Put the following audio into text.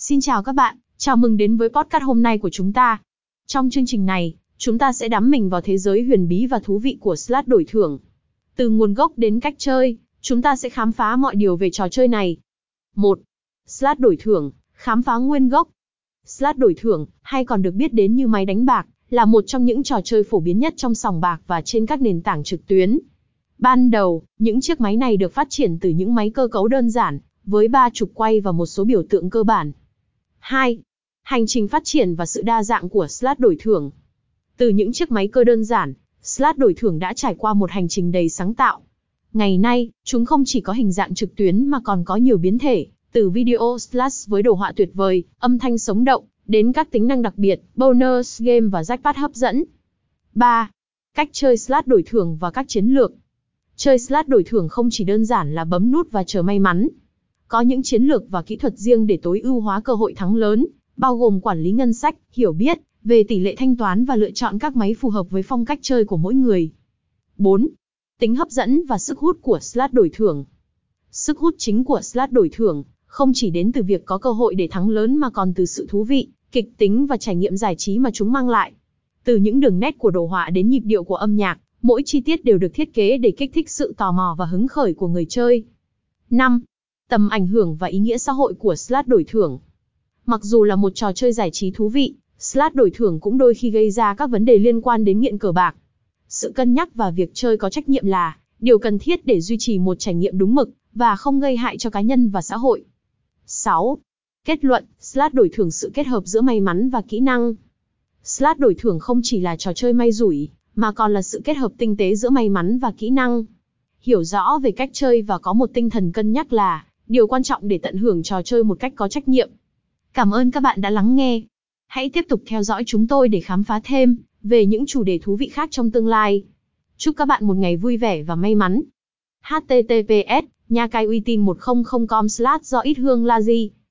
Xin chào các bạn, chào mừng đến với podcast hôm nay của chúng ta. Trong chương trình này, chúng ta sẽ đắm mình vào thế giới huyền bí và thú vị của slot đổi thưởng. Từ nguồn gốc đến cách chơi, chúng ta sẽ khám phá mọi điều về trò chơi này. 1. Slot đổi thưởng, khám phá nguyên gốc. Slot đổi thưởng, hay còn được biết đến như máy đánh bạc, là một trong những trò chơi phổ biến nhất trong sòng bạc và trên các nền tảng trực tuyến. Ban đầu, những chiếc máy này được phát triển từ những máy cơ cấu đơn giản, với 3 trục quay và một số biểu tượng cơ bản. 2. Hành trình phát triển và sự đa dạng của slot đổi thưởng. Từ những chiếc máy cơ đơn giản, slot đổi thưởng đã trải qua một hành trình đầy sáng tạo. Ngày nay, chúng không chỉ có hình dạng trực tuyến mà còn có nhiều biến thể, từ video slots với đồ họa tuyệt vời, âm thanh sống động, đến các tính năng đặc biệt, bonus game và jackpot hấp dẫn. 3. Cách chơi slot đổi thưởng và các chiến lược. Chơi slot đổi thưởng không chỉ đơn giản là bấm nút và chờ may mắn. Có những chiến lược và kỹ thuật riêng để tối ưu hóa cơ hội thắng lớn, bao gồm quản lý ngân sách, hiểu biết về tỷ lệ thanh toán và lựa chọn các máy phù hợp với phong cách chơi của mỗi người. 4. Tính hấp dẫn và sức hút của slot đổi thưởng. Sức hút chính của slot đổi thưởng không chỉ đến từ việc có cơ hội để thắng lớn mà còn từ sự thú vị, kịch tính và trải nghiệm giải trí mà chúng mang lại. Từ những đường nét của đồ họa đến nhịp điệu của âm nhạc, mỗi chi tiết đều được thiết kế để kích thích sự tò mò và hứng khởi của người chơi. 5. Tầm ảnh hưởng và ý nghĩa xã hội của slot đổi thưởng. Mặc dù là một trò chơi giải trí thú vị, slot đổi thưởng cũng đôi khi gây ra các vấn đề liên quan đến nghiện cờ bạc. Sự cân nhắc và việc chơi có trách nhiệm là điều cần thiết để duy trì một trải nghiệm đúng mực và không gây hại cho cá nhân và xã hội. 6. Kết luận, slot đổi thưởng sự kết hợp giữa may mắn và kỹ năng. Slot đổi thưởng không chỉ là trò chơi may rủi, mà còn là sự kết hợp tinh tế giữa may mắn và kỹ năng. Hiểu rõ về cách chơi và có một tinh thần cân nhắc là điều quan trọng để tận hưởng trò chơi một cách có trách nhiệm. Cảm ơn các bạn đã lắng nghe. Hãy tiếp tục theo dõi chúng tôi để khám phá thêm về những chủ đề thú vị khác trong tương lai. Chúc các bạn một ngày vui vẻ và may mắn. https://nhà cái uy tín 100com/ do ít hương lazy